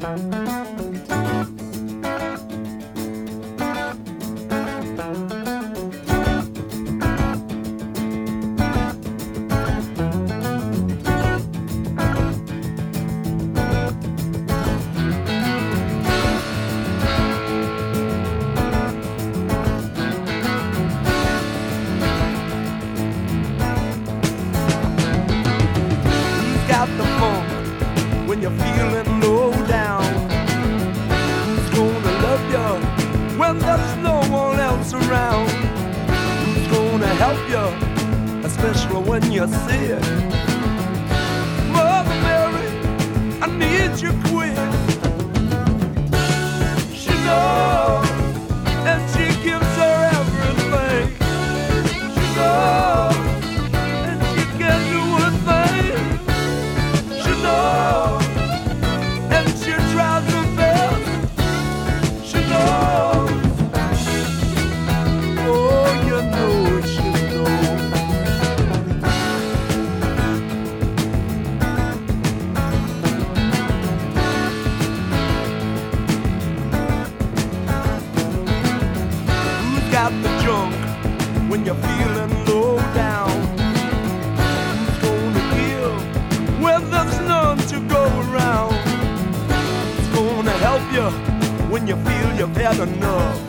When you're feeling low down, who's gonna love you when there's no one else around? Who's gonna help you, especially when you're sick? Mother Mary, I need you quick. She knows, and she gives her everything. She knows, and she can do a thing. She knows, and she tries her best. She knows. Oh, you know she knows. Who's got the junk when you're feeling low down? Who's gonna give when there's none to go around? Who's gonna help you when you feel you've had enough?